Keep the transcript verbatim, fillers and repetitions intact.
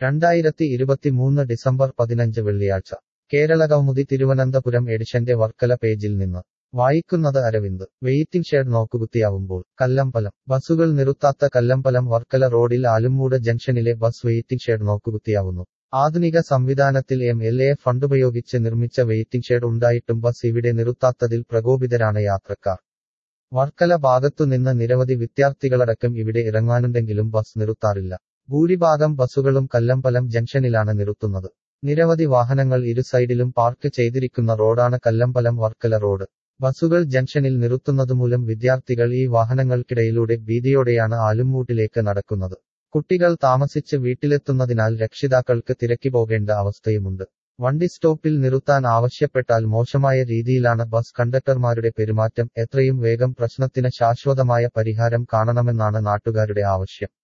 രണ്ടായിരത്തി ഇരുപത്തിമൂന്ന് ഡിസംബർ പതിനഞ്ച് വെള്ളിയാഴ്ച കേരളകൗമുദി തിരുവനന്തപുരം എഡിഷന്റെ വർക്കല പേജിൽ നിന്ന് വായിക്കുന്നത് അരവിന്ദ് വെയിറ്റിംഗ് ഷെഡ് നോക്കുകുത്തിയാവുമ്പോൾ കല്ലമ്പലം ബസുകൾ നിർത്താത്ത കല്ലമ്പലം വർക്കല റോഡിൽ ആലുംമൂട് ജംഗ്ഷനിലെ ബസ് വെയിറ്റിംഗ് ഷെഡ് നോക്കുകുത്തിയാവുന്നു ആധുനിക സംവിധാനത്തിൽ എം എൽ എ ഫണ്ടുപയോഗിച്ച് നിർമ്മിച്ച വെയിറ്റിംഗ് ഷെഡ് ഉണ്ടായിട്ടും ബസ് ഇവിടെ നിർത്താത്തതിൽ പ്രകോപിതരാണ് യാത്രക്കാർ വർക്കല ഭാഗത്തുനിന്ന് നിരവധി വിദ്യാർത്ഥികളടക്കം ഇവിടെ ഇറങ്ങാനുണ്ടെങ്കിലും ബസ് നിർത്താറില്ല ഭൂരിഭാഗം ബസുകളും കല്ലമ്പലം ജംഗ്ഷനിലാണ് നിർത്തുന്നത് നിരവധി വാഹനങ്ങൾ ഇരു സൈഡിലും പാർക്ക് ചെയ്തിരിക്കുന്ന റോഡാണ് കല്ലമ്പലം വർക്കല റോഡ് ബസുകൾ ജംഗ്ഷനിൽ നിർത്തുന്നതുമൂലം വിദ്യാർത്ഥികൾ ഈ വാഹനങ്ങൾക്കിടയിലൂടെ ഭീതിയോടെയാണ് ആലുംമൂട്ടിലേക്ക് നടക്കുന്നത് കുട്ടികൾ താമസിച്ച് വീട്ടിലെത്തുന്നതിനാൽ രക്ഷിതാക്കൾക്ക് തിരക്കി പോകേണ്ട അവസ്ഥയുമുണ്ട് വണ്ടി സ്റ്റോപ്പിൽ നിർത്താൻ ആവശ്യപ്പെട്ടാൽ മോശമായ രീതിയിലാണ് ബസ് കണ്ടക്ടർമാരുടെ പെരുമാറ്റം എത്രയും വേഗം പ്രശ്നത്തിന് ശാശ്വതമായ പരിഹാരം കാണണമെന്നാണ് നാട്ടുകാരുടെ ആവശ്യം